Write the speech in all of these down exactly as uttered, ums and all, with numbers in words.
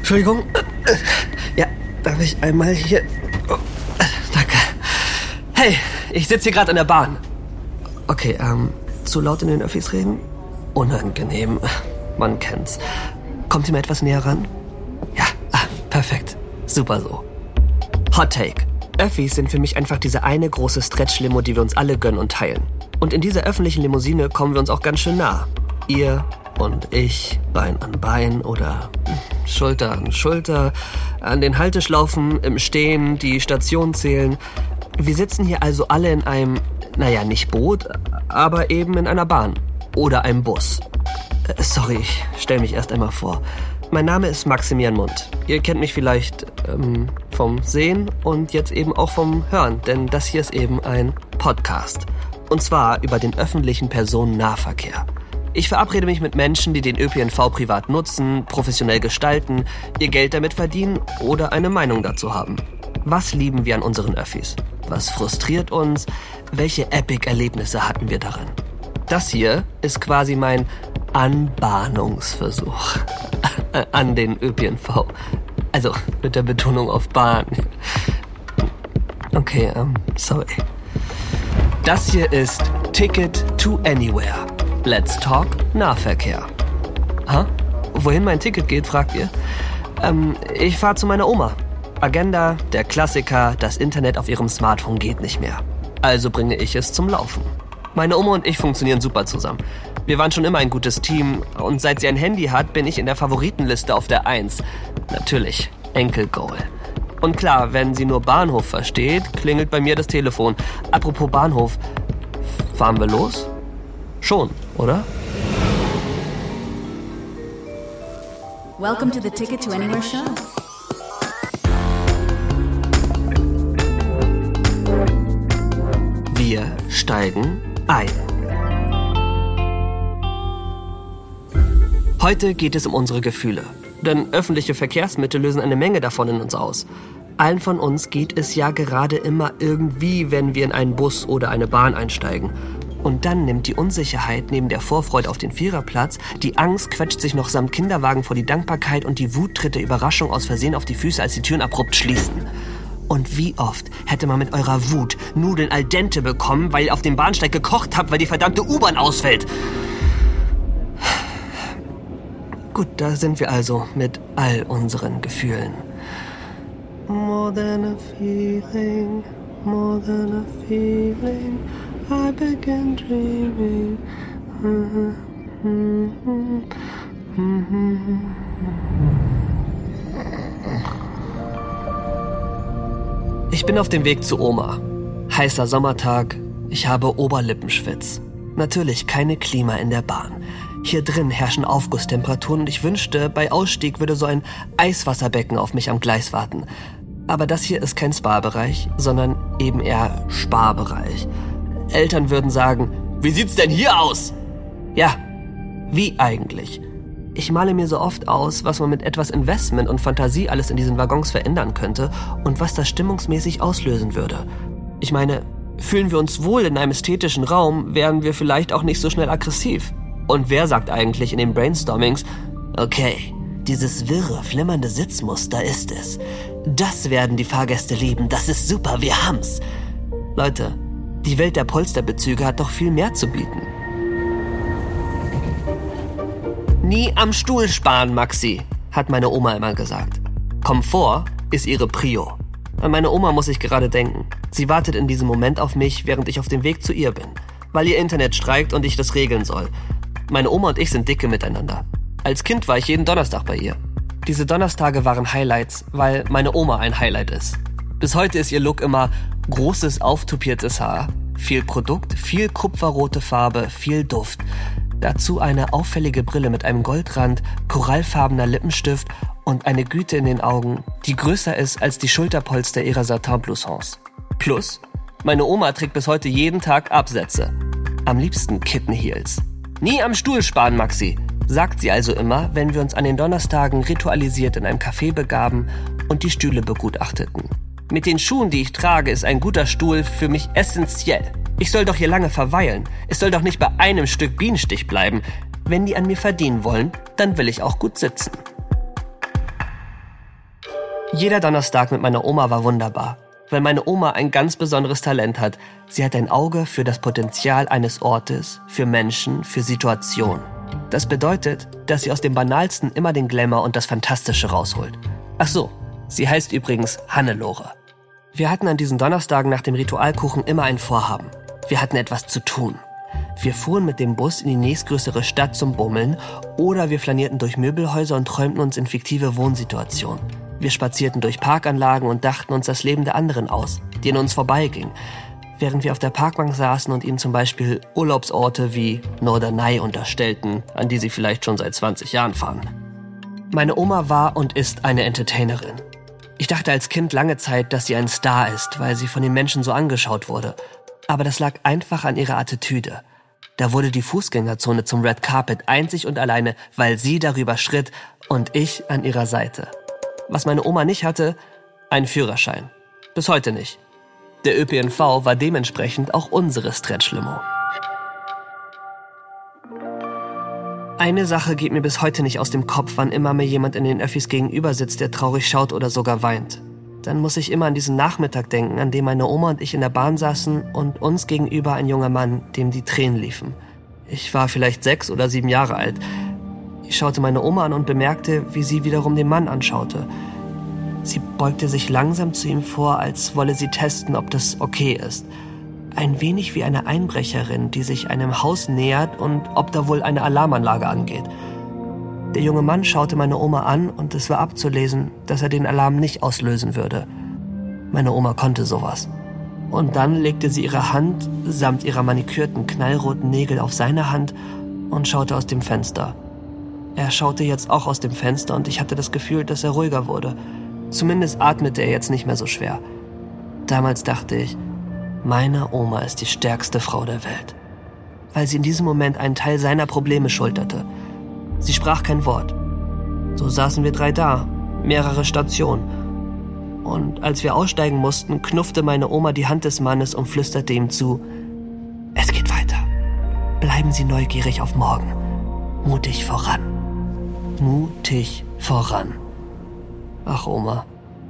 Entschuldigung. Ja, darf ich einmal hier... Oh, danke. Hey, ich sitze hier gerade in der Bahn. Okay, ähm, zu laut in den Öffis reden? Unangenehm. Man kennt's. Kommt ihr mal etwas näher ran? Ja, ah, perfekt. Super so. Hot Take. Öffis sind für mich einfach diese eine große Stretch-Limo, die wir uns alle gönnen und teilen. Und in dieser öffentlichen Limousine kommen wir uns auch ganz schön nah. Ihr und ich, Bein an Bein oder Schulter an Schulter, an den Halteschlaufen, im Stehen, die Station zählen. Wir sitzen hier also alle in einem, naja, nicht Boot, aber eben in einer Bahn oder einem Bus. Äh, sorry, ich stell mich erst einmal vor. Mein Name ist Maximilian Mund. Ihr kennt mich vielleicht ähm, vom Sehen und jetzt eben auch vom Hören, denn das hier ist eben ein Podcast. Und zwar über den öffentlichen Personennahverkehr. Ich verabrede mich mit Menschen, die den Ö P N V privat nutzen, professionell gestalten, ihr Geld damit verdienen oder eine Meinung dazu haben. Was lieben wir an unseren Öffis? Was frustriert uns? Welche Epic-Erlebnisse hatten wir darin? Das hier ist quasi mein Anbahnungsversuch an den Ö P N V. Also mit der Betonung auf Bahn. Okay, ähm, sorry. Das hier ist Ticket to Anywhere. Let's Talk Nahverkehr. Ha? Wohin mein Ticket geht, fragt ihr? Ähm, ich fahre zu meiner Oma. Agenda, der Klassiker, das Internet auf ihrem Smartphone geht nicht mehr. Also bringe ich es zum Laufen. Meine Oma und ich funktionieren super zusammen. Wir waren schon immer ein gutes Team und seit sie ein Handy hat, bin ich in der Favoritenliste auf der Eins. Natürlich, Enkel Goal. Und klar, wenn sie nur Bahnhof versteht, klingelt bei mir das Telefon. Apropos Bahnhof, fahren wir los? Schon, oder? Welcome to the Ticket to Anywhere show. Wir steigen ein. Heute geht es um unsere Gefühle. Denn öffentliche Verkehrsmittel lösen eine Menge davon in uns aus. Allen von uns geht es ja gerade immer irgendwie, wenn wir in einen Bus oder eine Bahn einsteigen. Und dann nimmt die Unsicherheit neben der Vorfreude auf den Viererplatz, die Angst quetscht sich noch samt Kinderwagen vor die Dankbarkeit und die Wut tritt der Überraschung aus Versehen auf die Füße, als die Türen abrupt schließen. Und wie oft hätte man mit eurer Wut Nudeln al dente bekommen, weil ihr auf dem Bahnsteig gekocht habt, weil die verdammte U-Bahn ausfällt? Gut, da sind wir also mit all unseren Gefühlen. More than a feeling, more than a feeling, I began dreaming. Ich bin auf dem Weg zu Oma. Heißer Sommertag, ich habe Oberlippenschwitz. Natürlich keine Klima in der Bahn. Hier drin herrschen Aufgusstemperaturen und ich wünschte, bei Ausstieg würde so ein Eiswasserbecken auf mich am Gleis warten. Aber das hier ist kein Spa-Bereich, sondern eben eher Sparbereich. Eltern würden sagen, wie sieht's denn hier aus? Ja, wie eigentlich? Ich male mir so oft aus, was man mit etwas Investment und Fantasie alles in diesen Waggons verändern könnte und was das stimmungsmäßig auslösen würde. Ich meine, fühlen wir uns wohl in einem ästhetischen Raum, wären wir vielleicht auch nicht so schnell aggressiv. Und wer sagt eigentlich in den Brainstormings, okay, dieses wirre, flimmernde Sitzmuster ist es. Das werden die Fahrgäste lieben, das ist super, wir haben's. Leute, die Welt der Polsterbezüge hat doch viel mehr zu bieten. Nie am Stuhl sparen, Maxi, hat meine Oma immer gesagt. Komfort ist ihre Prio. An meine Oma muss ich gerade denken. Sie wartet in diesem Moment auf mich, während ich auf dem Weg zu ihr bin. Weil ihr Internet streikt und ich das regeln soll. Meine Oma und ich sind dicke miteinander. Als Kind war ich jeden Donnerstag bei ihr. Diese Donnerstage waren Highlights, weil meine Oma ein Highlight ist. Bis heute ist ihr Look immer großes, auftupiertes Haar, viel Produkt, viel kupferrote Farbe, viel Duft. Dazu eine auffällige Brille mit einem Goldrand, korallfarbener Lippenstift und eine Güte in den Augen, die größer ist als die Schulterpolster ihrer Satin-Bloussons. Plus, meine Oma trägt bis heute jeden Tag Absätze. Am liebsten Kittenheels. Nie am Stuhl sparen, Maxi, sagt sie also immer, wenn wir uns an den Donnerstagen ritualisiert in einem Café begaben und die Stühle begutachteten. Mit den Schuhen, die ich trage, ist ein guter Stuhl für mich essentiell. Ich soll doch hier lange verweilen. Es soll doch nicht bei einem Stück Bienenstich bleiben. Wenn die an mir verdienen wollen, dann will ich auch gut sitzen. Jeder Donnerstag mit meiner Oma war wunderbar, weil meine Oma ein ganz besonderes Talent hat. Sie hat ein Auge für das Potenzial eines Ortes, für Menschen, für Situationen. Das bedeutet, dass sie aus dem Banalsten immer den Glamour und das Fantastische rausholt. Ach so, sie heißt übrigens Hannelore. Wir hatten an diesen Donnerstagen nach dem Ritualkuchen immer ein Vorhaben. Wir hatten etwas zu tun. Wir fuhren mit dem Bus in die nächstgrößere Stadt zum Bummeln oder wir flanierten durch Möbelhäuser und träumten uns in fiktive Wohnsituationen. Wir spazierten durch Parkanlagen und dachten uns das Leben der anderen aus, die an uns vorbeigingen, während wir auf der Parkbank saßen und ihnen zum Beispiel Urlaubsorte wie Norderney unterstellten, an die sie vielleicht schon seit zwanzig Jahren fahren. Meine Oma war und ist eine Entertainerin. Ich dachte als Kind lange Zeit, dass sie ein Star ist, weil sie von den Menschen so angeschaut wurde. Aber das lag einfach an ihrer Attitüde. Da wurde die Fußgängerzone zum Red Carpet einzig und alleine, weil sie darüber schritt und ich an ihrer Seite. Was meine Oma nicht hatte, einen Führerschein. Bis heute nicht. Der Ö P N V war dementsprechend auch unsere Stretch-Limo. Eine Sache geht mir bis heute nicht aus dem Kopf, wann immer mir jemand in den Öffis gegenüber sitzt, der traurig schaut oder sogar weint. Dann muss ich immer an diesen Nachmittag denken, an dem meine Oma und ich in der Bahn saßen und uns gegenüber ein junger Mann, dem die Tränen liefen. Ich war vielleicht sechs oder sieben Jahre alt. Ich schaute meine Oma an und bemerkte, wie sie wiederum den Mann anschaute. Sie beugte sich langsam zu ihm vor, als wolle sie testen, ob das okay ist. Ein wenig wie eine Einbrecherin, die sich einem Haus nähert und ob da wohl eine Alarmanlage angeht. Der junge Mann schaute meine Oma an und es war abzulesen, dass er den Alarm nicht auslösen würde. Meine Oma konnte sowas. Und dann legte sie ihre Hand samt ihrer manikürten, knallroten Nägel auf seine Hand und schaute aus dem Fenster. Er schaute jetzt auch aus dem Fenster und ich hatte das Gefühl, dass er ruhiger wurde. Zumindest atmete er jetzt nicht mehr so schwer. Damals dachte ich, meine Oma ist die stärkste Frau der Welt. Weil sie in diesem Moment einen Teil seiner Probleme schulterte. Sie sprach kein Wort. So saßen wir drei da, mehrere Stationen. Und als wir aussteigen mussten, knuffte meine Oma die Hand des Mannes und flüsterte ihm zu, es geht weiter. Bleiben Sie neugierig auf morgen. Mutig voran. Mutig voran. Ach, Oma.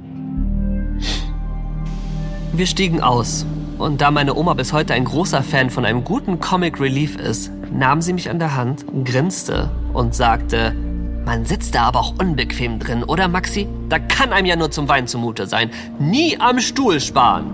Wir stiegen aus. Und da meine Oma bis heute ein großer Fan von einem guten Comic Relief ist, nahm sie mich an der Hand, grinste und sagte, man sitzt da aber auch unbequem drin, oder Maxi? Da kann einem ja nur zum Weinen zumute sein. Nie am Stuhl sparen.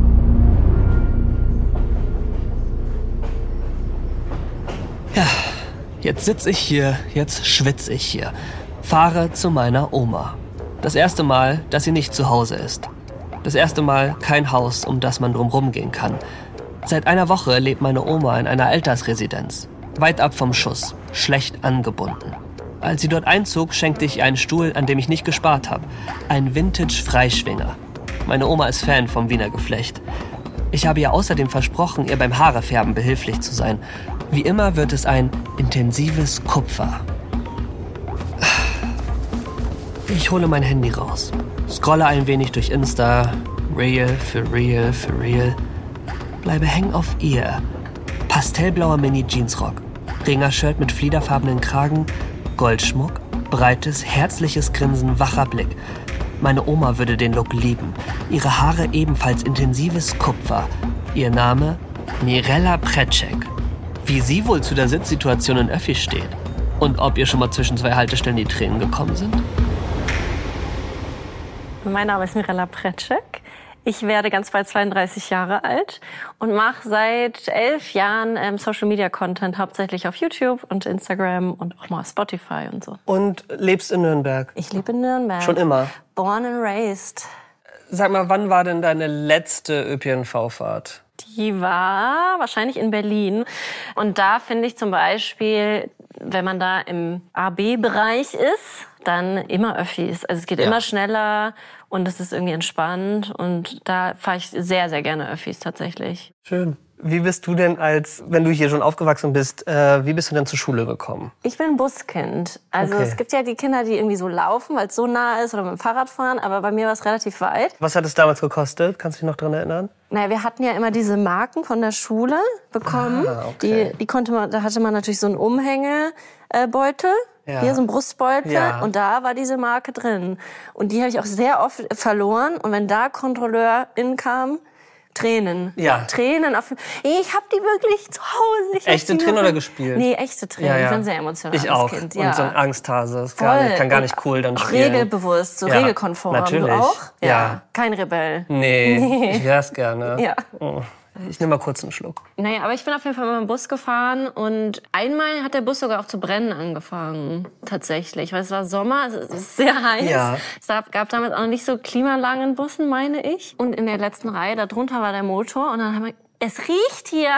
Ja, jetzt sitze ich hier, jetzt schwitze ich hier. Fahre zu meiner Oma. Das erste Mal, dass sie nicht zu Hause ist. Das erste Mal kein Haus, um das man drumherum gehen kann. Seit einer Woche lebt meine Oma in einer Altersresidenz. Weit ab vom Schuss, schlecht angebunden. Als sie dort einzog, schenkte ich ihr einen Stuhl, an dem ich nicht gespart habe. Ein Vintage-Freischwinger. Meine Oma ist Fan vom Wiener Geflecht. Ich habe ihr außerdem versprochen, ihr beim Haarefärben behilflich zu sein. Wie immer wird es ein intensives Kupfer. Ich hole mein Handy raus, scrolle ein wenig durch Insta, Real für Real für Real. Bleibe hängen auf ihr. Pastellblauer Mini-Jeansrock, Ringershirt mit fliederfarbenen Kragen, Goldschmuck, breites, herzliches Grinsen, wacher Blick. Meine Oma würde den Look lieben. Ihre Haare ebenfalls intensives Kupfer. Ihr Name Mirella Precek. Wie sie wohl zu der Sitzsituation in Öffi steht. Und ob ihr schon mal zwischen zwei Haltestellen die Tränen gekommen sind? Mein Name ist Mirella Precek. Ich werde ganz bald zweiunddreißig Jahre alt und mache seit elf Jahren ähm, Social-Media-Content, hauptsächlich auf YouTube und Instagram und auch mal auf Spotify und so. Und lebst in Nürnberg? Ich lebe in Nürnberg. Schon immer? Born and raised. Sag mal, wann war denn deine letzte Ö P N V-Fahrt? Die war wahrscheinlich in Berlin. Und da finde ich zum Beispiel, wenn man da im A B-Bereich ist, dann immer Öffis. Also es geht ja immer schneller und es ist irgendwie entspannt. Und da fahre ich sehr, sehr gerne Öffis tatsächlich. Schön. Wie bist du denn als, wenn du hier schon aufgewachsen bist, äh, wie bist du denn zur Schule gekommen? Ich bin ein Buskind. Also Okay. Es gibt ja die Kinder, die irgendwie so laufen, weil es so nah ist oder mit dem Fahrrad fahren. Aber bei mir war es relativ weit. Was hat es damals gekostet? Kannst du dich noch daran erinnern? Naja, wir hatten ja immer diese Marken von der Schule bekommen. Ah, okay. die, die konnte man, da hatte man natürlich so einen Umhängebeutel. ja. hier so ein Brustbeutel ja. und da war diese Marke drin. Und die habe ich auch sehr oft verloren. Und wenn da KontrolleurInnen kam, Tränen. Ja. Tränen auf. Ich habe die wirklich zu Hause. Ich echte Tränen oder gespielt? Nee, echte Tränen. Ja, ja. Ich bin ein sehr emotionales ich auch. Kind. Und ja. so ein Angsthase. Das kann, kann gar nicht cool dann auch spielen. Regelbewusst, so ja. regelkonform. Natürlich. Du auch? Ja. ja. Kein Rebell. Nee, nee. Ich wär's gerne. Ja. Oh. Ich nehme mal kurz einen Schluck. Naja, aber ich bin auf jeden Fall mit dem Bus gefahren und einmal hat der Bus sogar auch zu brennen angefangen. Tatsächlich, weil es war Sommer, es ist sehr heiß. Ja. Es gab damals auch noch nicht so Klimaanlagen in Bussen, meine ich. Und in der letzten Reihe, da drunter war der Motor und dann haben wir, es riecht hier.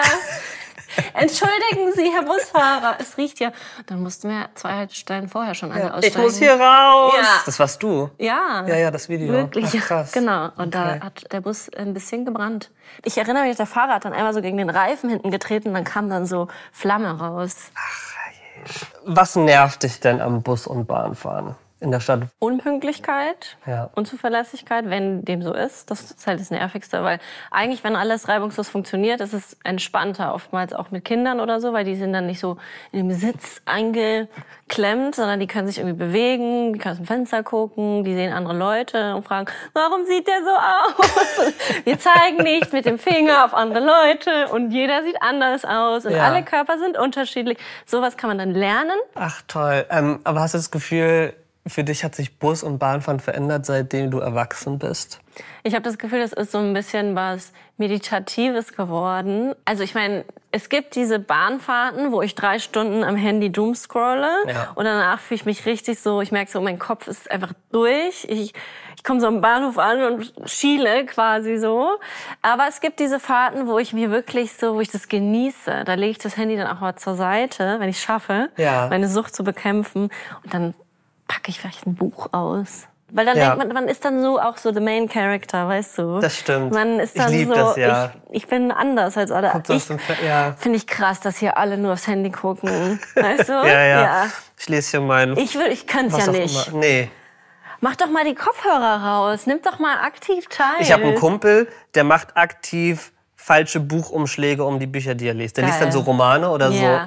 Entschuldigen Sie, Herr Busfahrer, es riecht hier. Dann mussten wir zwei Haltestellen vorher schon alle ja, aussteigen. Ich muss hier raus. Ja. Das warst du? Ja. Ja, ja, das Video. Wirklich, Ach, krass. Genau. Und okay. da hat der Bus ein bisschen gebrannt. Ich erinnere mich, der Fahrer hat dann einmal so gegen den Reifen hinten getreten und dann kam dann so Flamme raus. Ach, je. Was nervt dich denn am Bus- und Bahnfahren in der Stadt? Unpünktlichkeit, ja. Unzuverlässigkeit, wenn dem so ist. Das ist halt das Nervigste, weil eigentlich, wenn alles reibungslos funktioniert, ist es entspannter, oftmals auch mit Kindern oder so, weil die sind dann nicht so in dem Sitz eingeklemmt, sondern die können sich irgendwie bewegen, die können aus dem Fenster gucken, die sehen andere Leute und fragen, warum sieht der so aus? Wir zeigen nicht mit dem Finger auf andere Leute und jeder sieht anders aus und ja. alle Körper sind unterschiedlich. Sowas kann man dann lernen. Ach toll, ähm, aber hast du das Gefühl, für dich hat sich Bus- und Bahnfahren verändert, seitdem du erwachsen bist? Ich habe das Gefühl, das ist so ein bisschen was Meditatives geworden. Also ich meine, es gibt diese Bahnfahrten, wo ich drei Stunden am Handy doomscrolle ja. und danach fühle ich mich richtig so, ich merke so, mein Kopf ist einfach durch. Ich, ich komme so am Bahnhof an und schiele quasi so. Aber es gibt diese Fahrten, wo ich mir wirklich so, wo ich das genieße. Da lege ich das Handy dann auch mal zur Seite, wenn ich schaffe, ja. meine Sucht zu bekämpfen. Und dann packe ich vielleicht ein Buch aus. Weil dann ja. denkt man, man ist dann so auch so the main character, weißt du? Das stimmt. Man ist dann ich lieb so, das, ja. ich, ich bin anders als alle. Ich ja. finde ich krass, dass hier alle nur aufs Handy gucken, weißt du? ja, ja, ja. Ich lese hier meinen. Ich will, ich könnte es ja nicht. Immer. Nee. Mach doch mal die Kopfhörer raus. Nimm doch mal aktiv teil. Ich habe einen Kumpel, der macht aktiv falsche Buchumschläge um die Bücher, die er liest. Der Geil. liest dann so Romane oder ja. so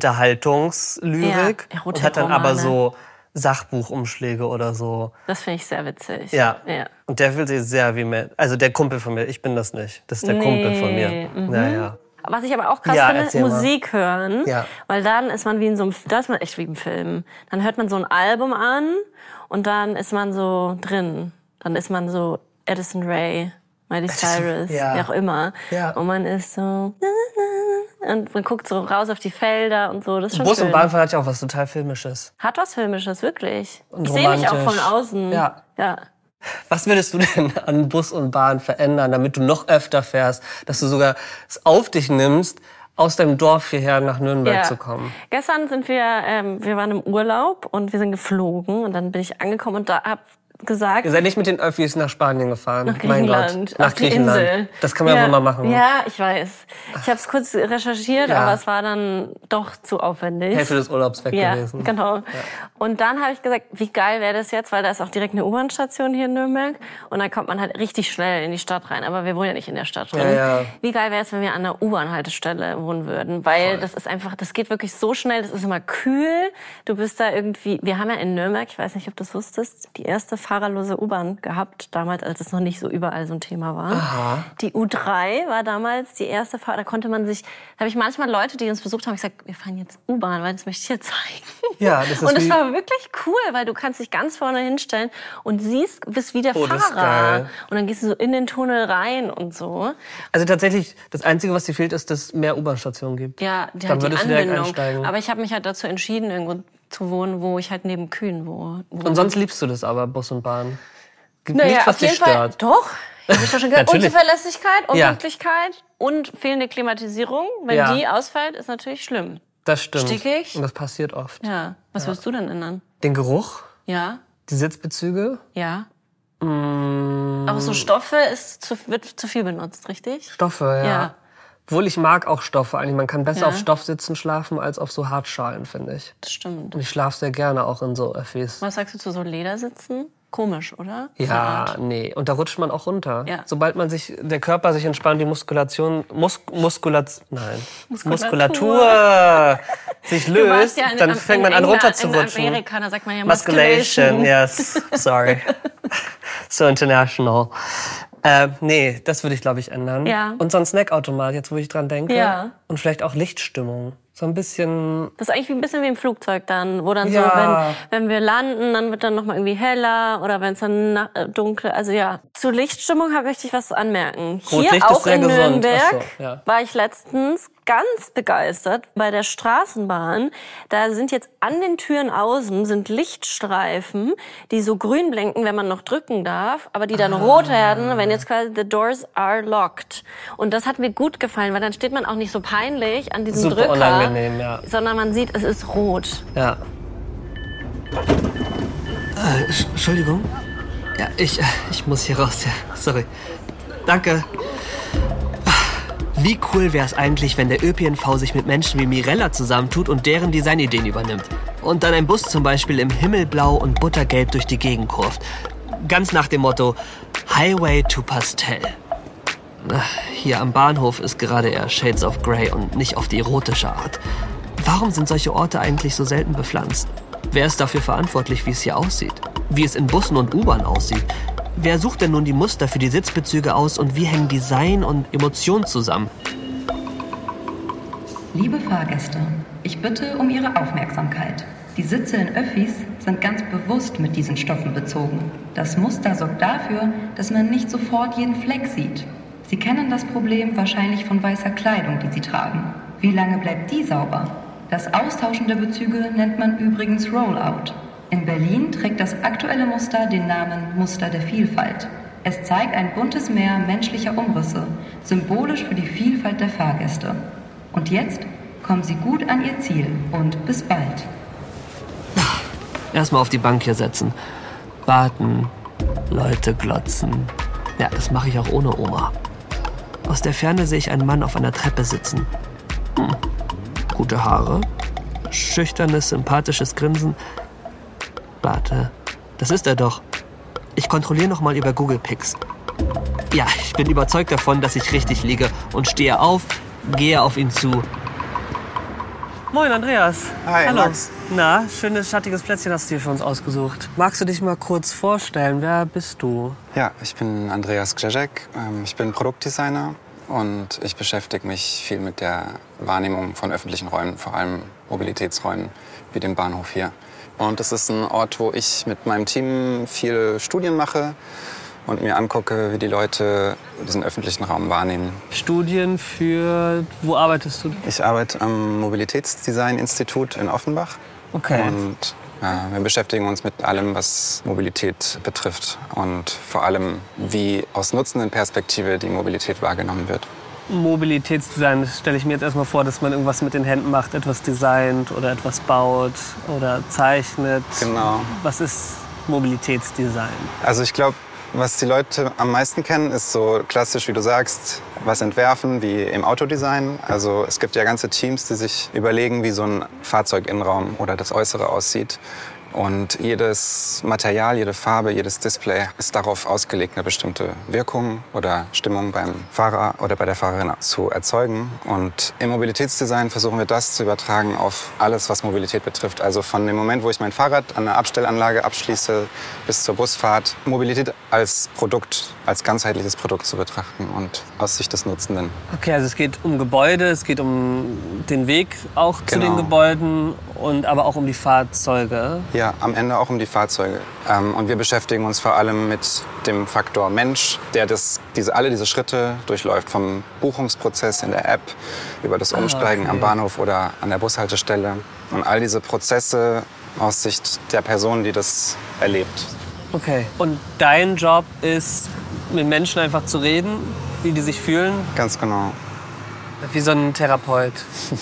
Unterhaltungslyrik ja. und hat dann aber so Sachbuchumschläge oder so. Das finde ich sehr witzig. Ja. ja. Und der fühlt sich sehr wie mehr. Also der Kumpel von mir. Ich bin das nicht. Das ist der nee. Kumpel von mir. Mhm. Ja, ja. Was ich aber auch krass ja, finde, ist Musik mal. hören. Ja. Weil dann ist man wie in so einem, da ist man echt wie im Film. Dann hört man so ein Album an und dann ist man so drin. Dann ist man so Addison Rae, Miley Cyrus, ja. wie auch immer. Ja. Und man ist so und man guckt so raus auf die Felder und so. Das ist schon Bus schön. und Bahnfahren hat ja auch was total Filmisches. Hat was Filmisches, wirklich. Und ich sehe mich auch romantisch. von außen. Ja. ja. Was würdest du denn an Bus und Bahn verändern, damit du noch öfter fährst, dass du sogar es auf dich nimmst, aus deinem Dorf hierher nach Nürnberg ja. zu kommen? Gestern sind wir, ähm, wir waren im Urlaub und wir sind geflogen und dann bin ich angekommen und da hab gesagt... Ihr seid nicht mit den Öffis nach Spanien gefahren? Nach Griechenland. Mein Gott. Nach auf die Griechenland. Insel. Das kann man ja wohl mal machen. Ja, ich weiß. Ich habe es kurz recherchiert, Ja. aber es war dann doch zu aufwendig. Hälfte des Urlaubs weg ja, gewesen. genau. Ja. Und dann habe ich gesagt, wie geil wäre das jetzt, weil da ist auch direkt eine U-Bahn-Station hier in Nürnberg und dann kommt man halt richtig schnell in die Stadt rein. Aber wir wohnen ja nicht in der Stadt drin. Ja, ja. Wie geil wäre es, wenn wir an einer U-Bahn-Haltestelle wohnen würden? Weil Voll. das ist einfach, das geht wirklich so schnell, das ist immer kühl. Du bist da irgendwie, wir haben ja in Nürnberg, ich weiß nicht, ob du das wusstest, die erste fahrerlose U-Bahn gehabt, damals, als es noch nicht so überall so ein Thema war. Aha. Die U drei war damals die erste Fahrt, da konnte man sich, da habe ich manchmal Leute, die uns besucht haben, gesagt, wir fahren jetzt U-Bahn, weil das möchte ich dir zeigen. Ja, das ist und es wie war wirklich cool, weil du kannst dich ganz vorne hinstellen und siehst, bist wie der Oh, das ist Fahrer. geil. Und dann gehst du so in den Tunnel rein und so. Also tatsächlich, das Einzige, was dir fehlt, ist, dass es mehr U-Bahn-Stationen gibt. Ja, die, Dann halt die würdest du direkt Anbindung. einsteigen. Aber ich habe mich halt dazu entschieden, irgendwo zu wohnen, wo ich halt neben Kühen wohne. Und sonst liebst du das aber, Bus und Bahn? Gibt Naja, nichts, was auf dich jeden Fall, stört. doch. Hab ich doch schon gesagt. Natürlich. Unzuverlässigkeit, Ja. Unpünktlichkeit und fehlende Klimatisierung. Wenn Ja. die ausfällt, ist natürlich schlimm. Das stimmt. Stickig? Und das passiert oft. Ja. Was würdest du denn ändern? Den Geruch, Ja, die Sitzbezüge. ja. Mm, Aber so Stoffe ist zu, wird zu viel benutzt, richtig? Stoffe, ja. Ja. Obwohl ich mag auch Stoffe eigentlich. Man kann besser Ja. auf Stoffsitzen schlafen als auf so Hartschalen, finde ich. Das stimmt. Und ich schlafe sehr gerne auch in so Öffis. Was sagst du zu so Ledersitzen? komisch, oder? Ja, nee. Und da rutscht man auch runter. Ja. Sobald man sich, der Körper sich entspannt, die Muskulation, Mus, Muskulat, nein, Muskulatur, Muskulatur sich löst, ja in, dann fängt man an runter zu rutschen. In Amerika, da sagt man ja Musculation, Musculation. yes, sorry. So international. Äh, nee, das würde ich, glaube ich, ändern. Ja. Und so ein Snackautomat, jetzt wo ich dran denke. Ja. Und vielleicht auch Lichtstimmung. So ein bisschen... Das ist eigentlich wie ein bisschen wie im Flugzeug dann, wo dann Ja. so, wenn, wenn wir landen, dann wird dann noch mal irgendwie heller oder wenn es dann nach, äh, dunkel, also ja. Zur Lichtstimmung hab, möchte ich was anmerken. Rotlicht Hier ist auch sehr in gesund. Nürnberg Ach so, ja. war ich letztens ganz begeistert bei der Straßenbahn. Da sind jetzt an den Türen außen sind Lichtstreifen, die so grün blinken, wenn man noch drücken darf, aber die dann ah. rot werden, wenn jetzt quasi the doors are locked. Und das hat mir gut gefallen, weil dann steht man auch nicht so peinlich an diesem Super Drücker, unangenehm, ja. sondern man sieht, es ist rot. Ja. Äh, Entschuldigung. Ja, ich, ich muss hier raus. Ja, sorry. Danke. Wie cool wäre es eigentlich, wenn der Ö P N V sich mit Menschen wie Mirella zusammentut und deren Designideen übernimmt. Und dann ein Bus zum Beispiel im Himmelblau und Buttergelb durch die Gegend kurft. Ganz nach dem Motto Highway to Pastel. Hier am Bahnhof ist gerade eher Shades of Grey und nicht auf die erotische Art. Warum sind solche Orte eigentlich so selten bepflanzt? Wer ist dafür verantwortlich, wie es hier aussieht? Wie es in Bussen und U-Bahn aussieht? Wer sucht denn nun die Muster für die Sitzbezüge aus und wie hängen Design und Emotion zusammen? Liebe Fahrgäste, ich bitte um Ihre Aufmerksamkeit. Die Sitze in Öffis sind ganz bewusst mit diesen Stoffen bezogen. Das Muster sorgt dafür, dass man nicht sofort jeden Fleck sieht. Sie kennen das Problem wahrscheinlich von weißer Kleidung, die Sie tragen. Wie lange bleibt die sauber? Das Austauschen der Bezüge nennt man übrigens Rollout. In Berlin trägt das aktuelle Muster den Namen Muster der Vielfalt. Es zeigt ein buntes Meer menschlicher Umrisse, symbolisch für die Vielfalt der Fahrgäste. Und jetzt kommen Sie gut an Ihr Ziel und bis bald. Erstmal auf die Bank hier setzen. Warten. Leute glotzen. Ja, das mache ich auch ohne Oma. Aus der Ferne sehe ich einen Mann auf einer Treppe sitzen. Hm. Gute Haare. Schüchternes, sympathisches Grinsen. Warte, das ist er doch. Ich kontrolliere noch mal über Google Pics. Ja, ich bin überzeugt davon, dass ich richtig liege und stehe auf, gehe auf ihn zu. Moin, Andreas. Hi, hallo. Max. Na, schönes, schattiges Plätzchen hast du hier für uns ausgesucht. Magst du dich mal kurz vorstellen? Wer bist du? Ja, ich bin Andreas Grzesiek. Ich bin Produktdesigner und ich beschäftige mich viel mit der Wahrnehmung von öffentlichen Räumen, vor allem Mobilitätsräumen wie dem Bahnhof hier. Und das ist ein Ort, wo ich mit meinem Team viele Studien mache und mir angucke, wie die Leute diesen öffentlichen Raum wahrnehmen. Studien für... Wo arbeitest du? Ich arbeite am Mobilitätsdesign-Institut in Offenbach. Okay. Und ja, wir beschäftigen uns mit allem, was Mobilität betrifft. Und vor allem, wie aus nutzenden Perspektive die Mobilität wahrgenommen wird. Mobilitätsdesign, das stelle ich mir jetzt erstmal vor, dass man irgendwas mit den Händen macht, etwas designt oder etwas baut oder zeichnet. Genau. Was ist Mobilitätsdesign? Also ich glaube, was die Leute am meisten kennen, ist so klassisch, wie du sagst, was entwerfen, wie im Autodesign. Also es gibt ja ganze Teams, die sich überlegen, wie so ein Fahrzeuginnenraum oder das Äußere aussieht. Und jedes Material, jede Farbe, jedes Display ist darauf ausgelegt, eine bestimmte Wirkung oder Stimmung beim Fahrer oder bei der Fahrerin zu erzeugen. Und im Mobilitätsdesign versuchen wir das zu übertragen auf alles, was Mobilität betrifft. Also von dem Moment, wo ich mein Fahrrad an der Abstellanlage abschließe, bis zur Busfahrt. Mobilität als Produkt, als ganzheitliches Produkt zu betrachten und aus Sicht des Nutzenden. Okay, also es geht um Gebäude, es geht um den Weg auch Genau. zu den Gebäuden und aber auch um die Fahrzeuge. Ja, am Ende auch um die Fahrzeuge. Ähm, und wir beschäftigen uns vor allem mit dem Faktor Mensch, der das, diese, alle diese Schritte durchläuft. Vom Buchungsprozess in der App über das Umsteigen Ah, okay. am Bahnhof oder an der Bushaltestelle. Und all diese Prozesse aus Sicht der Person, die das erlebt. Okay. Und dein Job ist, mit Menschen einfach zu reden, wie die sich fühlen? Ganz genau. Wie so ein Therapeut.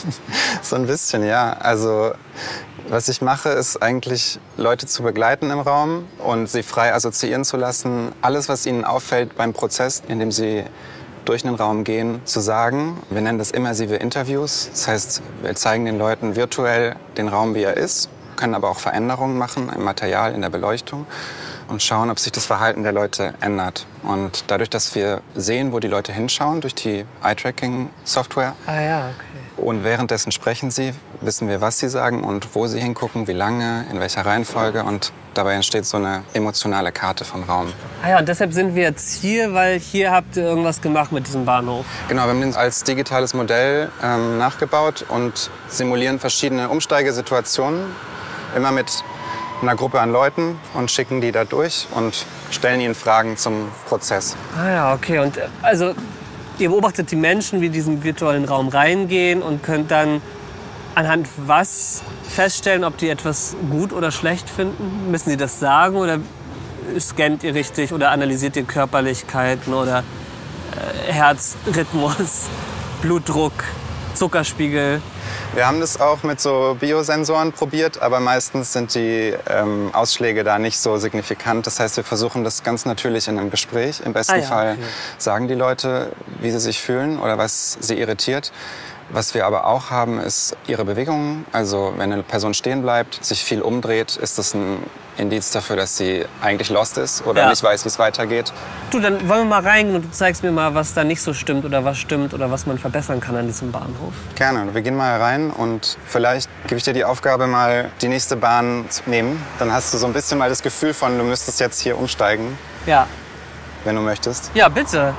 So ein bisschen, ja. Also was ich mache, ist eigentlich, Leute zu begleiten im Raum und sie frei assoziieren zu lassen. Alles, was ihnen auffällt beim Prozess, in dem sie durch den Raum gehen, zu sagen. Wir nennen das immersive Interviews. Das heißt, wir zeigen den Leuten virtuell den Raum, wie er ist, können aber auch Veränderungen machen im Material, in der Beleuchtung. und schauen, ob sich das Verhalten der Leute ändert. Und dadurch, dass wir sehen, wo die Leute hinschauen durch die Eye-Tracking-Software, Ah ja, okay. und währenddessen sprechen sie, wissen wir, was sie sagen und wo sie hingucken, wie lange, in welcher Reihenfolge. Und dabei entsteht so eine emotionale Karte vom Raum. Ah ja, und deshalb sind wir jetzt hier, weil hier habt ihr irgendwas gemacht mit diesem Bahnhof. Genau, wir haben den als digitales Modell ähm, nachgebaut und simulieren verschiedene Umsteigesituationen. Immer mit einer Gruppe an Leuten und schicken die da durch und stellen ihnen Fragen zum Prozess. Ah ja, okay. Und äh, also ihr beobachtet die Menschen, wie in diesen virtuellen Raum reingehen und könnt dann anhand was feststellen, ob die etwas gut oder schlecht finden? Müssen sie das sagen oder scannt ihr richtig oder analysiert ihr Körperlichkeiten oder äh, Herzrhythmus, Blutdruck, Zuckerspiegel? Wir haben das auch mit so Biosensoren probiert, aber meistens sind die ähm, Ausschläge da nicht so signifikant. Das heißt, wir versuchen das ganz natürlich in einem Gespräch. Im besten Ah ja, Fall okay. sagen die Leute, wie sie sich fühlen oder was sie irritiert. Was wir aber auch haben, ist ihre Bewegungen. Also wenn eine Person stehen bleibt, sich viel umdreht, ist das ein Indiz dafür, dass sie eigentlich lost ist oder Ja. nicht weiß, wie es weitergeht. Du, dann wollen wir mal reingehen und du zeigst mir mal, was da nicht so stimmt oder was stimmt oder was man verbessern kann an diesem Bahnhof. Gerne. Wir gehen mal rein und vielleicht gebe ich dir die Aufgabe, mal die nächste Bahn zu nehmen. Dann hast du so ein bisschen mal das Gefühl von, du müsstest jetzt hier umsteigen, Ja. wenn du möchtest. Ja, bitte.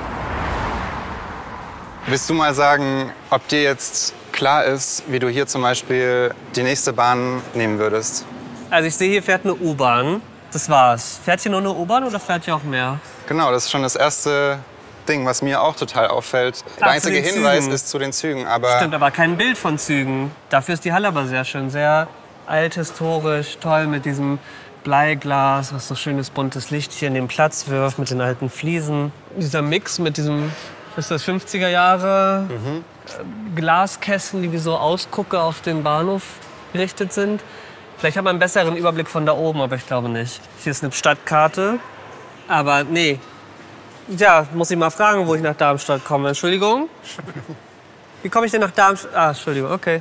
Willst du mal sagen, ob dir jetzt klar ist, wie du hier zum Beispiel die nächste Bahn nehmen würdest? Also ich sehe, hier fährt eine U-Bahn. Das war's. Fährt hier nur eine U-Bahn oder fährt hier auch mehr? Genau, das ist schon das erste Ding, was mir auch total auffällt. Der Ah, einzige zu den Hinweis Zügen. ist zu den Zügen, aber Stimmt, aber kein Bild von Zügen. Dafür ist die Halle aber sehr schön. Sehr althistorisch, toll mit diesem Bleiglas, was so schönes buntes Licht hier in den Platz wirft, mit den alten Fliesen. Dieser Mix mit diesem, was ist das, fünfziger Jahre äh, Glaskästen, die wie so Ausgucke auf den Bahnhof gerichtet sind. Vielleicht hat man einen besseren Überblick von da oben, aber ich glaube nicht. Hier ist eine Stadtkarte, aber nee. Ja, muss ich mal fragen, wo ich nach Darmstadt komme. Entschuldigung? Wie komme ich denn nach Darmstadt? Ah, Entschuldigung, okay.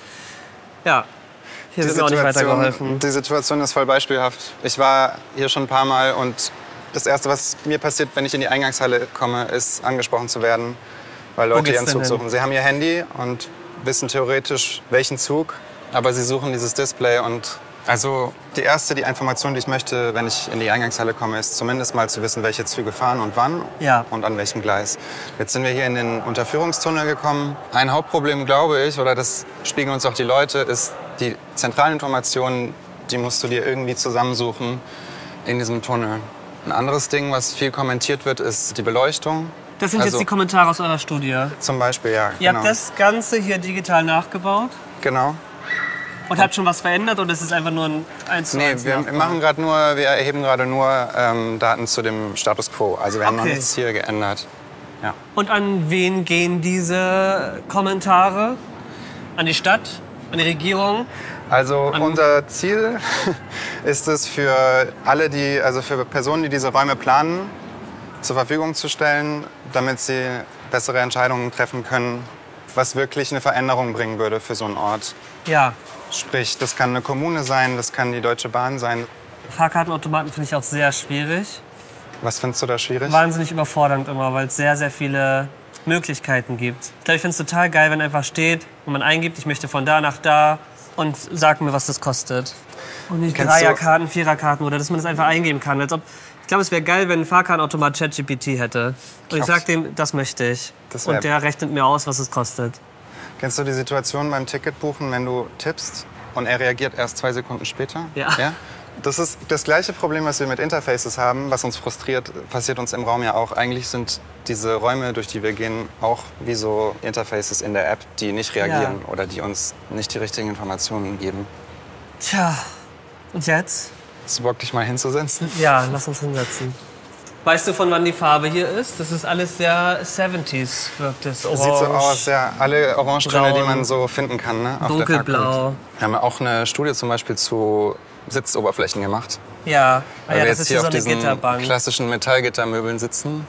Ja, hier die wird mir auch nicht weitergeholfen. die Situation ist voll beispielhaft. Ich war hier schon ein paar Mal und das Erste, was mir passiert, wenn ich in die Eingangshalle komme, ist angesprochen zu werden, weil Leute geht's ihren denn Zug hin? suchen. Sie haben ihr Handy und wissen theoretisch, welchen Zug, aber sie suchen dieses Display. Und also die erste, die Information, die ich möchte, wenn ich in die Eingangshalle komme, ist zumindest mal zu wissen, welche Züge fahren und wann Ja. und an welchem Gleis. Jetzt sind wir hier in den Unterführungstunnel gekommen. Ein Hauptproblem, glaube ich, oder das spiegeln uns auch die Leute, ist die zentralen Informationen, die musst du dir irgendwie zusammensuchen in diesem Tunnel. Ein anderes Ding, was viel kommentiert wird, ist die Beleuchtung. Das sind Also jetzt die Kommentare aus eurer Studie. Zum Beispiel, ja. Ihr genau. habt das Ganze hier digital nachgebaut Genau. und habt schon was verändert oder ist es einfach nur ein eins zu Nee, eins wir Nachbau? machen gerade nur, wir erheben gerade nur ähm, Daten zu dem Status quo. Also wir haben noch Okay. nichts hier geändert. Ja. Und an wen gehen diese Kommentare? An die Stadt? An die Regierung? Also An- unser Ziel ist es für alle, die, also für Personen, die diese Räume planen, zur Verfügung zu stellen, damit sie bessere Entscheidungen treffen können, was wirklich eine Veränderung bringen würde für so einen Ort. Ja. Sprich, das kann eine Kommune sein, das kann die Deutsche Bahn sein. Fahrkartenautomaten finde ich auch sehr schwierig. Was findest du da schwierig? Wahnsinnig überfordernd immer, weil es sehr, sehr viele Möglichkeiten gibt. Ich glaube, ich finde es total geil, wenn einfach steht und man eingibt, ich möchte von da nach da und sagt mir, was das kostet. Und nicht Kennst du- Dreierkarten, Viererkarten oder dass man das einfach eingeben kann. Als ob, ich glaube, es wäre geil, wenn ein Fahrkartenautomat ChatGPT hätte. Und ich Glaubst- sag dem, das möchte ich. Das wär- Und der rechnet mir aus, was es kostet. Kennst du die Situation beim Ticketbuchen, wenn du tippst und er reagiert erst zwei Sekunden später? Ja. ja? Das ist das gleiche Problem, was wir mit Interfaces haben, was uns frustriert, passiert uns im Raum ja auch. Eigentlich sind diese Räume, durch die wir gehen, auch wie so Interfaces in der App, die nicht reagieren Ja. oder die uns nicht die richtigen Informationen geben. Tja, und jetzt? Hast du Bock, dich mal hinzusetzen? Ja, lass uns hinsetzen. Weißt du, von wann die Farbe hier ist? Das ist alles sehr siebziger wirkt es. Orange. Sieht so aus, ja. Alle Orangetöne, die Braun, man so finden kann, ne? Auf dunkelblau. Der Farbkarte. Wir haben auch eine Studie zum Beispiel zu Sitzoberflächen gemacht. Ja, ah, Weil ja wir das jetzt ist hier hier so auf eine diesen Gitterbank. klassischen Metallgittermöbeln sitzen.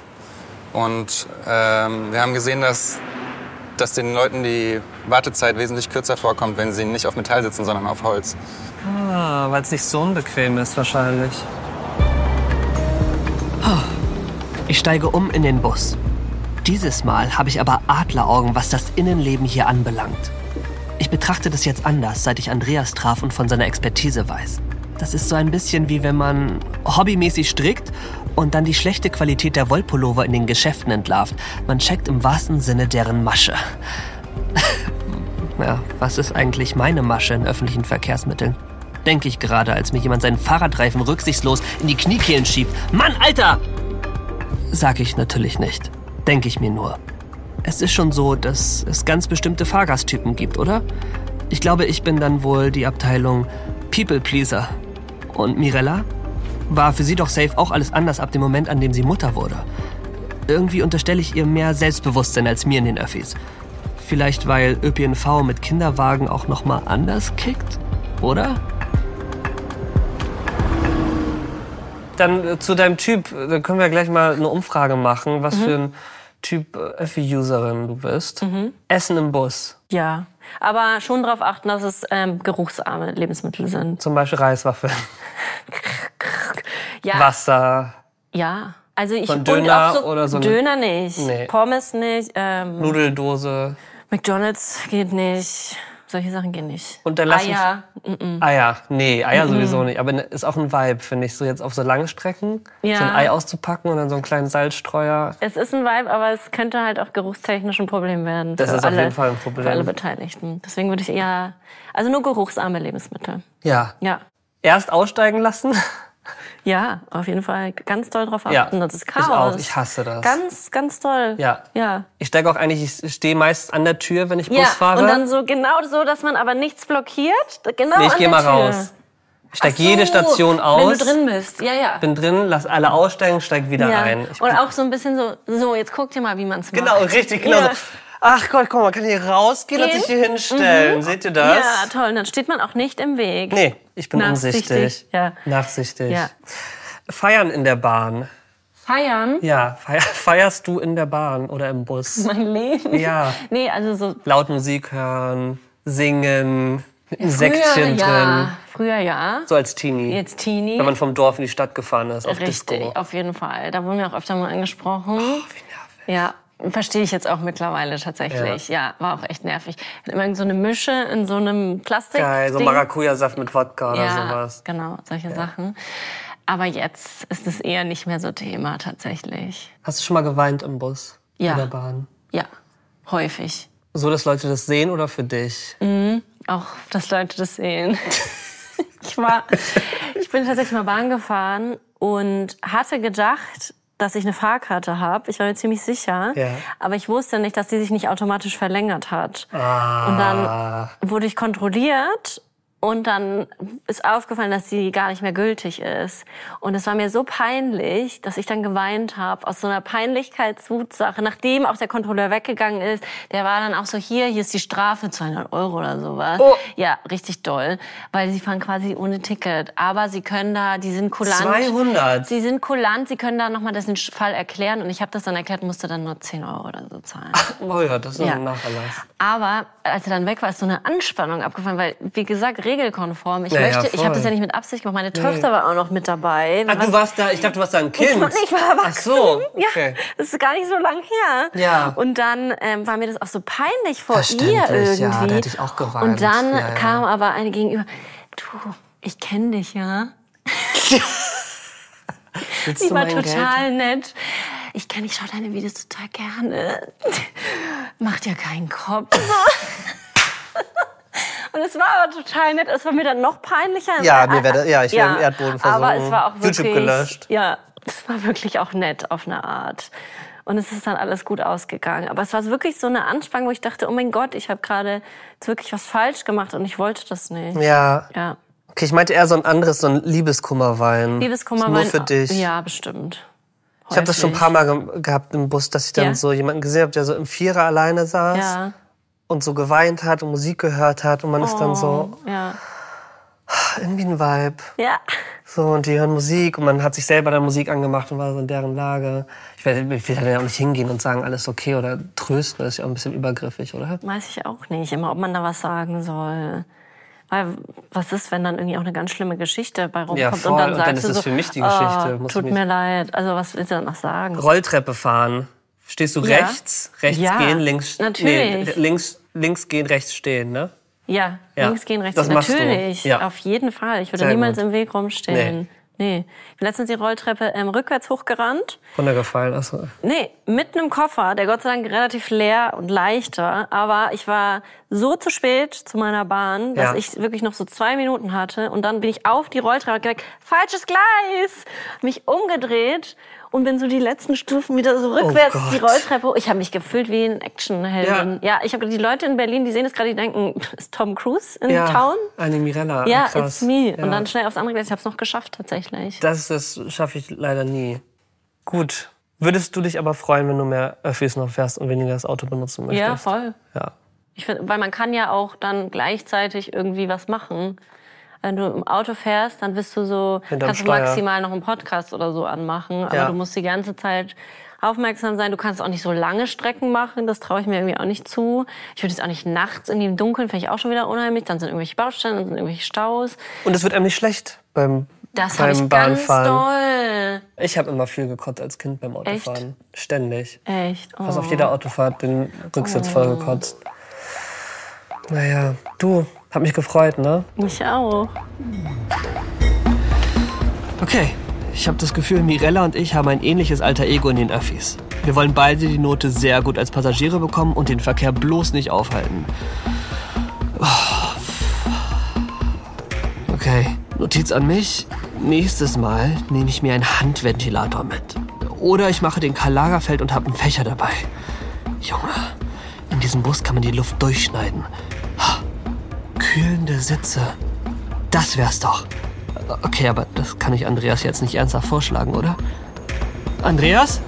Und ähm, wir haben gesehen, dass, dass den Leuten die Wartezeit wesentlich kürzer vorkommt, wenn sie nicht auf Metall sitzen, sondern auf Holz. Ah, weil es nicht so unbequem ist wahrscheinlich. Ich steige um in den Bus. Dieses Mal habe ich aber Adleraugen, was das Innenleben hier anbelangt. Ich betrachte das jetzt anders, seit ich Andreas traf und von seiner Expertise weiß. Das ist so ein bisschen wie wenn man hobbymäßig strickt und dann die schlechte Qualität der Wollpullover in den Geschäften entlarvt. Man checkt im wahrsten Sinne deren Masche. Ja, was ist eigentlich meine Masche in öffentlichen Verkehrsmitteln? Denke ich gerade, als mir jemand seinen Fahrradreifen rücksichtslos in die Kniekehlen schiebt. Mann, Alter! Sag ich natürlich nicht. Denke ich mir nur. Es ist schon so, dass es ganz bestimmte Fahrgasttypen gibt, oder? Ich glaube, ich bin dann wohl die Abteilung People Pleaser. Und Mirella? War für sie doch safe auch alles anders ab dem Moment, an dem sie Mutter wurde. Irgendwie unterstelle ich ihr mehr Selbstbewusstsein als mir in den Öffis. Vielleicht, weil Ö P N V mit Kinderwagen auch nochmal anders kickt, oder? Dann äh, zu deinem Typ, da können wir gleich mal eine Umfrage machen, was mhm. für ein Typ Öffi-Userin du bist. Mhm. Essen im Bus. Ja, aber schon darauf achten, dass es ähm, geruchsarme Lebensmittel sind. Zum Beispiel Reiswaffeln. Ja. Wasser. Ja. Also ich Von Döner und auch so, oder so eine, Döner nicht, nee. Pommes nicht, ähm, Nudeldose. McDonald's geht nicht, solche Sachen gehen nicht. Und dann lassen Eier, mm-mm. Eier, nee, Eier Mm-mm. sowieso nicht. Aber ist auch ein Vibe, finde ich, so jetzt auf so langen Strecken Ja. so ein Ei auszupacken und dann so einen kleinen Salzstreuer. Es ist ein Vibe, aber es könnte halt auch geruchstechnisch ein Problem werden. Das für ist alle, auf jeden Fall ein Problem. Für alle Beteiligten. Deswegen würde ich eher, also nur geruchsarme Lebensmittel. Ja. Ja. Erst aussteigen lassen. Ja, auf jeden Fall ganz doll drauf achten. Ja, Das ist Chaos. ich auch. Ich hasse das. Ganz, ganz toll. Ja. Ja. Ich steige auch eigentlich, ich stehe meist an der Tür, wenn ich Ja, Bus fahre. und dann so genau so, dass man aber nichts blockiert. Genau nee, ich an gehe der mal Tür. raus. Ich steige Ach so, jede Station aus. Wenn du drin bist, ja, ja. Bin drin, lass alle aussteigen, steig wieder ja. ein. Ich Und auch so ein bisschen so, so, jetzt guck dir mal, wie man es macht. Genau, richtig, genau Ja. so. Ach Gott, guck mal, man kann hier rausgehen und Gehen? sich hier hinstellen. Mhm. Seht ihr das? Ja, toll. Und dann steht man auch nicht im Weg. Nee, ich bin Nachsichtig, umsichtig. ja. Nachsichtig. Ja. Feiern in der Bahn. Feiern? Ja, feier, feierst du in der Bahn oder im Bus? Mein Leben? Ja. Nee, also so... Laut Musik hören, singen, mit einem Säckchen ja. drin. Früher ja. So als Teenie. Jetzt Teenie. Wenn man vom Dorf in die Stadt gefahren ist, auf Richtig, Disco. auf jeden Fall. Da wurden wir auch öfter mal angesprochen. Oh, wie nervig. Ja, verstehe ich jetzt auch mittlerweile tatsächlich. Ja, ja war auch echt nervig. Immer so eine Mische in so einem Plastik. Geil, so Ding. Maracuja-Saft mit Wodka oder ja, sowas. genau, solche Sachen. Aber jetzt ist es eher nicht mehr so Thema tatsächlich. Hast du schon mal geweint im Bus? Ja. In der Bahn? Ja, häufig. So, dass Leute das sehen oder für dich? Mhm, auch, dass Leute das sehen. ich war, ich bin tatsächlich mal Bahn gefahren und hatte gedacht, dass ich eine Fahrkarte habe. Ich war mir ziemlich sicher. Ja. Aber ich wusste nicht, dass die sich nicht automatisch verlängert hat. Ah. Und dann wurde ich kontrolliert. Und dann ist aufgefallen, dass sie gar nicht mehr gültig ist. Und es war mir so peinlich, dass ich dann geweint habe aus so einer Peinlichkeitswutsache. Nachdem auch der Kontrolleur weggegangen ist, der war dann auch so, hier, hier ist die Strafe, zweihundert Euro oder sowas. Oh. Ja, richtig doll, weil sie fahren quasi ohne Ticket. Aber sie können da, die sind kulant. zweihundert? Sie sind kulant, sie können da nochmal den Fall erklären. Und ich habe das dann erklärt, musste dann nur zehn Euro oder so zahlen. Oh ja, das ist Ja. ein Nacherlass. Aber als er dann weg war, ist so eine Anspannung abgefallen, weil, wie gesagt, regelkonform. Ich Ja, ja, möchte, ich voll. habe das ja nicht mit Absicht gemacht. Meine Tochter war auch noch mit dabei. Ach, du warst da, ich dachte, du warst da ein Kind. Ich war, ich war erwachsen. Ach so, okay. Ja, das ist gar nicht so lang her. Ja. Und dann ähm, war mir das auch so peinlich vor ihr Verständlich, irgendwie. ja, da hätte ich auch geweint. Und dann Ja, ja. kam aber eine gegenüber, du, ich kenne dich, ja. Willst Die du war mein total Geld? nett. Ich kenne, ich schaue deine Videos total gerne. Macht ja keinen Kopf. Und es war aber total nett. Es war mir dann noch peinlicher. Ja, mir wäre, ja, ich wäre im Erdboden versunken. Aber es war auch wirklich, YouTube gelöscht. Ja, es war wirklich auch nett auf eine Art. Und es ist dann alles gut ausgegangen. Aber es war wirklich so eine Anspannung, wo ich dachte, oh mein Gott, ich habe gerade wirklich was falsch gemacht und ich wollte das nicht. Ja. Ja. Okay, ich meinte eher so ein anderes, so ein Liebeskummerwein. Liebeskummerwein. Nur für dich. Ja, bestimmt. Ich habe das schon ein paar Mal ge gehabt im Bus, dass ich dann Ja. so jemanden gesehen habe, der so im Vierer alleine saß Ja. und so geweint hat und Musik gehört hat und man ist dann so, Ja. irgendwie ein Vibe. Ja. So, und die hören Musik und man hat sich selber dann Musik angemacht und war so in deren Lage. Ich will, ich will da ja auch nicht hingehen und sagen, alles okay oder trösten, das ist ja auch ein bisschen übergriffig, oder? Weiß ich auch nicht immer, ob man da was sagen soll. Weil was ist, wenn dann irgendwie auch eine ganz schlimme Geschichte bei rumkommt Ja, voll. und dann Und sagst dann ist du das so, für mich die Geschichte. oh, Muss tut mich- mir leid. Also was willst du dann noch sagen? Rolltreppe fahren. Stehst du Ja. rechts, rechts Ja, gehen, links... natürlich. Nee, links, links gehen, rechts stehen, ne? Ja, Ja. links gehen, rechts Das gehen. machst du. Natürlich, Ja. auf jeden Fall. Ich würde Sehr niemals gut. im Weg rumstehen. Nee. Ich bin letztens die Rolltreppe ähm, rückwärts hochgerannt. Runtergefallen, achso. Nee, mit einem Koffer, der Gott sei Dank relativ leer und leicht war. Aber ich war so zu spät zu meiner Bahn, dass Ja. ich wirklich noch so zwei Minuten hatte. Und dann bin ich auf die Rolltreppe und gesagt, falsches Gleis! Mich umgedreht und bin so die letzten Stufen wieder so rückwärts Oh die Gott. Rolltreppe hoch. Ich habe mich gefühlt wie ein Actionheldin. Ja, ja ich habe die Leute in Berlin, die sehen es gerade, die denken, ist Tom Cruise in Ja, Town? eine Mirella. Ja, krass. it's me. Ja. Und dann schnell aufs andere Gleis. Ich habe es noch geschafft, tatsächlich. Das, das schaffe ich leider nie. Gut. Würdest du dich aber freuen, wenn du mehr Öffis noch fährst und weniger das Auto benutzen möchtest? Ja, voll. Ja. Ich find, weil man kann ja auch dann gleichzeitig irgendwie was machen. Wenn du im Auto fährst, dann bist du so, Hinterm kannst du Steuer. maximal noch einen Podcast oder so anmachen. Aber Ja. du musst die ganze Zeit aufmerksam sein. Du kannst auch nicht so lange Strecken machen. Das traue ich mir irgendwie auch nicht zu. Ich würde jetzt auch nicht nachts irgendwie im Dunkeln, finde ich auch schon wieder unheimlich. Dann sind irgendwelche Baustellen, dann sind irgendwelche Staus. Und es wird einem nicht schlecht beim, Das habe beim ich ganz Bahnfahren. doll. Ich habe immer viel gekotzt als Kind beim Autofahren. Ständig. Echt? Oh. Fast auf jeder Autofahrt den Rücksitz voll gekotzt. Naja, du, hab mich gefreut, ne? Ich auch. Okay, ich habe das Gefühl, Mirella und ich haben ein ähnliches alter Ego in den Öffis. Wir wollen beide die Note sehr gut als Passagiere bekommen und den Verkehr bloß nicht aufhalten. Okay, Notiz an mich. Nächstes Mal nehme ich mir einen Handventilator mit. Oder ich mache den Karl Lagerfeld und habe einen Fächer dabei. Junge, in diesem Bus kann man die Luft durchschneiden. Kühlende Sitze. Das wär's doch. Okay, aber das kann ich Andreas jetzt nicht ernsthaft vorschlagen, oder? Andreas?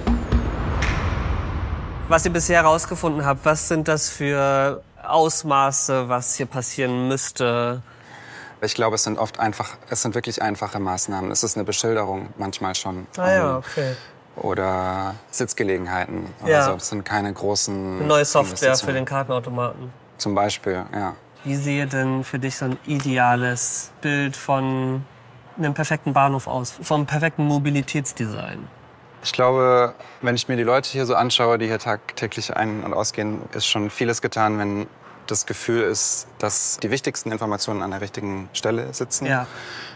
Was ihr bisher herausgefunden habt, was sind das für Ausmaße, was hier passieren müsste? Ich glaube, es sind oft einfach, es sind wirklich einfache Maßnahmen. Es ist eine Beschilderung manchmal schon. Ah ja, Ähm, okay. Oder Sitzgelegenheiten. Ja. Also es sind keine großen Eine neue Software für Investitionen. den Kartenautomaten. Zum Beispiel, ja. Wie sehe denn für dich so ein ideales Bild von einem perfekten Bahnhof aus? Vom perfekten Mobilitätsdesign? Ich glaube, wenn ich mir die Leute hier so anschaue, die hier tagtäglich ein- und ausgehen, ist schon vieles getan, wenn das Gefühl ist, dass die wichtigsten Informationen an der richtigen Stelle sitzen. Ja.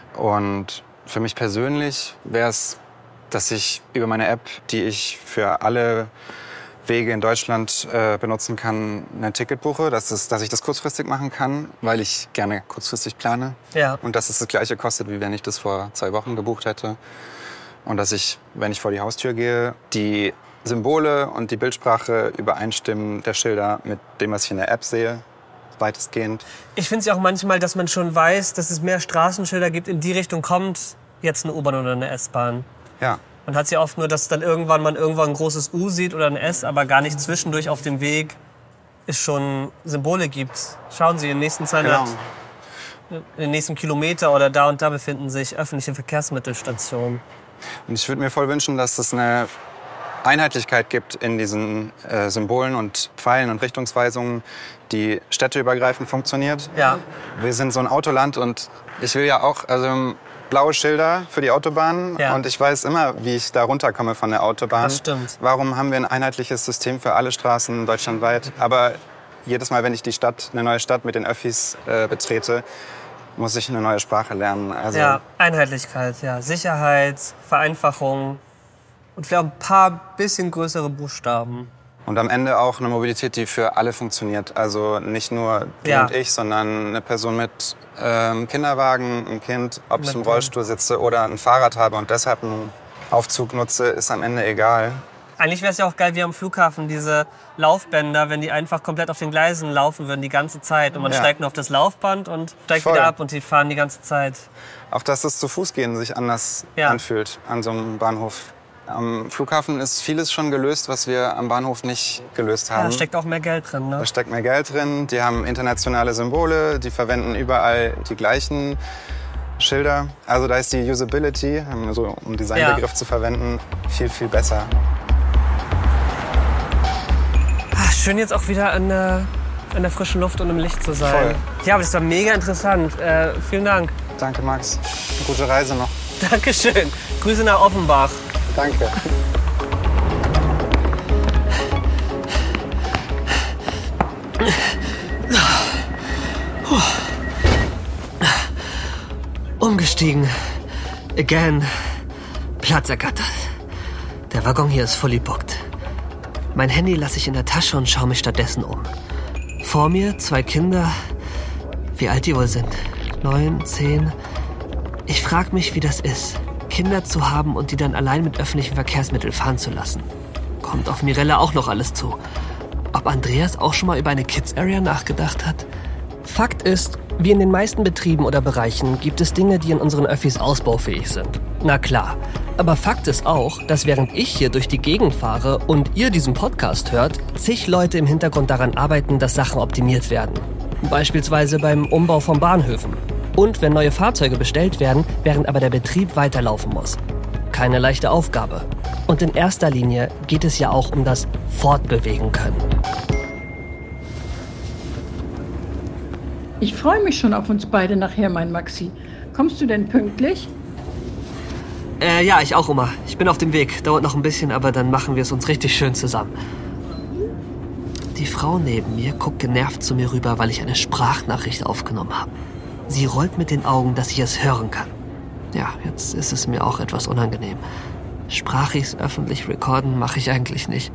Und für mich persönlich wäre es, dass ich über meine App, die ich für alle Wege in Deutschland äh, benutzen kann, ein Ticket buche, dass, es, dass ich das kurzfristig machen kann, weil ich gerne kurzfristig plane. Ja. Und dass es das Gleiche kostet, wie wenn ich das vor zwei Wochen gebucht hätte. Und dass ich, wenn ich vor die Haustür gehe, die Symbole und die Bildsprache übereinstimmen der Schilder mit dem, was ich in der App sehe, weitestgehend. Ich finde es ja auch manchmal, dass man schon weiß, dass es mehr Straßenschilder gibt. In die Richtung kommt jetzt eine U-Bahn oder eine S-Bahn. Ja. Man hat es ja oft nur, dass dann irgendwann man irgendwann ein großes U sieht oder ein S, aber gar nicht zwischendurch auf dem Weg es schon Symbole gibt. Schauen Sie, in den nächsten zweihundert, Genau. in den nächsten Kilometer oder da und da befinden sich öffentliche Verkehrsmittelstationen. Und ich würde mir voll wünschen, dass es eine Einheitlichkeit gibt in diesen äh, Symbolen und Pfeilen und Richtungsweisungen, die städteübergreifend funktioniert. Ja. Wir sind so ein Autoland und ich will ja auch also blaue Schilder für die Autobahn Ja. und ich weiß immer, wie ich da runterkomme von der Autobahn. Das stimmt. Warum haben wir ein einheitliches System für alle Straßen deutschlandweit? Aber jedes Mal, wenn ich die Stadt, eine neue Stadt mit den Öffis äh, betrete, muss ich eine neue Sprache lernen. Also Ja, Einheitlichkeit, ja. Sicherheit, Vereinfachung und vielleicht auch ein paar bisschen größere Buchstaben. Und am Ende auch eine Mobilität, die für alle funktioniert. Also nicht nur du Ja. und ich, sondern eine Person mit ähm, Kinderwagen, ein Kind, ob ich Mit im dem- Rollstuhl sitze oder ein Fahrrad habe und deshalb einen Aufzug nutze, ist am Ende egal. Eigentlich wäre es ja auch geil, wie am Flughafen, diese Laufbänder, wenn die einfach komplett auf den Gleisen laufen würden, die ganze Zeit. Und man Ja. steigt nur auf das Laufband und steigt Voll. wieder ab und die fahren die ganze Zeit. Auch dass das zu Fuß gehen sich anders Ja. anfühlt an so einem Bahnhof. Am Flughafen ist vieles schon gelöst, was wir am Bahnhof nicht gelöst Ja, haben. da steckt auch mehr Geld drin, ne? Da steckt mehr Geld drin. Die haben internationale Symbole, die verwenden überall die gleichen Schilder. Also da ist die Usability, so um einen Designbegriff Ja. zu verwenden, viel, viel besser. Ah, schön jetzt auch wieder an der in der frischen Luft und im Licht zu sein. Voll. Ja, aber das war mega interessant. Äh, vielen Dank. Danke, Max. Gute Reise noch. Dankeschön. Grüße nach Offenbach. Danke. Umgestiegen. Again. Platz ergattert. Der Waggon hier ist fully booked. Mein Handy lasse ich in der Tasche und schaue mich stattdessen um. Vor mir zwei Kinder. Wie alt die wohl sind? Neun, zehn. Ich frage mich, wie das ist, Kinder zu haben und die dann allein mit öffentlichen Verkehrsmitteln fahren zu lassen. Kommt auf Mirella auch noch alles zu. Ob Andreas auch schon mal über eine Kids-Area nachgedacht hat? Fakt ist, wie in den meisten Betrieben oder Bereichen gibt es Dinge, die in unseren Öffis ausbaufähig sind. Na klar. Aber Fakt ist auch, dass während ich hier durch die Gegend fahre und ihr diesen Podcast hört, zig Leute im Hintergrund daran arbeiten, dass Sachen optimiert werden. Beispielsweise beim Umbau von Bahnhöfen. Und wenn neue Fahrzeuge bestellt werden, während aber der Betrieb weiterlaufen muss. Keine leichte Aufgabe. Und in erster Linie geht es ja auch um das Fortbewegen können. Ich freue mich schon auf uns beide nachher, mein Maxi. Kommst du denn pünktlich? Äh, ja, ich auch, Oma. Ich bin auf dem Weg. Dauert noch ein bisschen, aber dann machen wir es uns richtig schön zusammen. Die Frau neben mir guckt genervt zu mir rüber, weil ich eine Sprachnachricht aufgenommen habe. Sie rollt mit den Augen, dass ich es hören kann. Ja, jetzt ist es mir auch etwas unangenehm. Sprachis öffentlich recorden mache ich eigentlich nicht.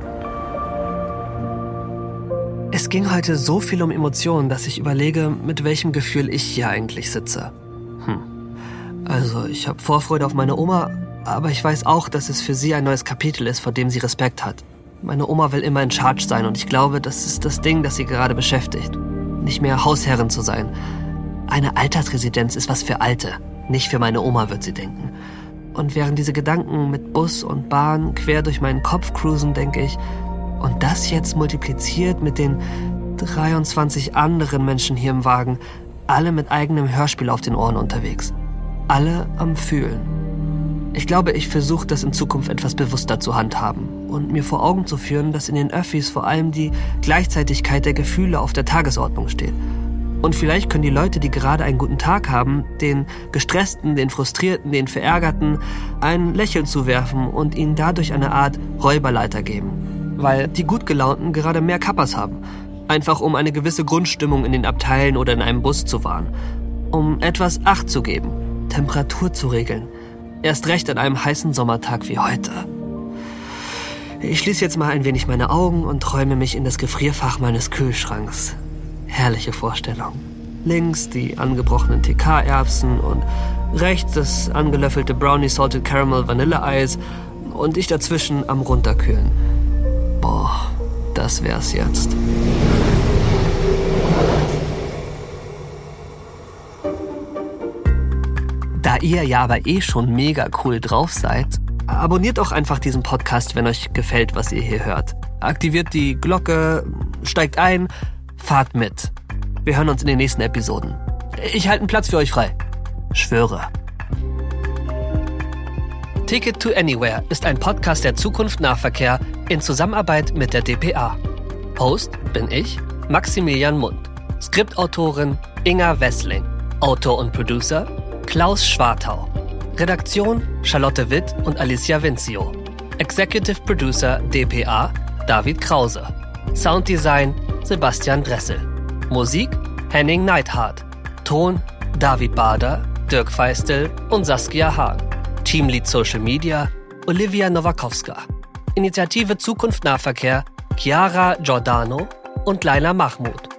Es ging heute so viel um Emotionen, dass ich überlege, mit welchem Gefühl ich hier eigentlich sitze. Hm. Also, ich habe Vorfreude auf meine Oma, aber ich weiß auch, dass es für sie ein neues Kapitel ist, vor dem sie Respekt hat. Meine Oma will immer in Charge sein und ich glaube, das ist das Ding, das sie gerade beschäftigt. Nicht mehr Hausherrin zu sein. Eine Altersresidenz ist was für Alte, nicht für meine Oma, wird sie denken. Und während diese Gedanken mit Bus und Bahn quer durch meinen Kopf cruisen, denke ich, und das jetzt multipliziert mit den dreiundzwanzig anderen Menschen hier im Wagen, alle mit eigenem Hörspiel auf den Ohren unterwegs. Alle am Fühlen. Ich glaube, ich versuche das in Zukunft etwas bewusster zu handhaben und mir vor Augen zu führen, dass in den Öffis vor allem die Gleichzeitigkeit der Gefühle auf der Tagesordnung steht. Und vielleicht können die Leute, die gerade einen guten Tag haben, den Gestressten, den Frustrierten, den Verärgerten ein Lächeln zuwerfen und ihnen dadurch eine Art Räuberleiter geben. Weil die Gutgelaunten gerade mehr Kappas haben. Einfach um eine gewisse Grundstimmung in den Abteilen oder in einem Bus zu wahren. Um etwas Acht zu geben, Temperatur zu regeln. Erst recht an einem heißen Sommertag wie heute. Ich schließe jetzt mal ein wenig meine Augen und träume mich in das Gefrierfach meines Kühlschranks. Herrliche Vorstellung. Links die angebrochenen T K-Erbsen und rechts das angelöffelte Brownie Salted Caramel Vanilleeis und ich dazwischen am Runterkühlen. Boah, das wär's jetzt. Da ihr ja aber eh schon mega cool drauf seid, abonniert doch einfach diesen Podcast, wenn euch gefällt, was ihr hier hört. Aktiviert die Glocke, steigt ein, fahrt mit. Wir hören uns in den nächsten Episoden. Ich halte einen Platz für euch frei. Schwöre. Ticket to Anywhere ist ein Podcast der Zukunft Nahverkehr in Zusammenarbeit mit der D P A. Host bin ich, Maximilian Mund. Skriptautorin Inga Wessling. Autor und Producer Klaus Schwartau. Redaktion Charlotte Witt und Alicia Vincio. Executive Producer D P A David Krause. Sounddesign Sebastian Dressel. Musik Henning Neidhardt. Ton David Bader, Dirk Feistel und Saskia Hahn. Teamlead Social Media Olivia Nowakowska. Initiative Zukunft Nahverkehr Chiara Giordano und Laila Mahmoud.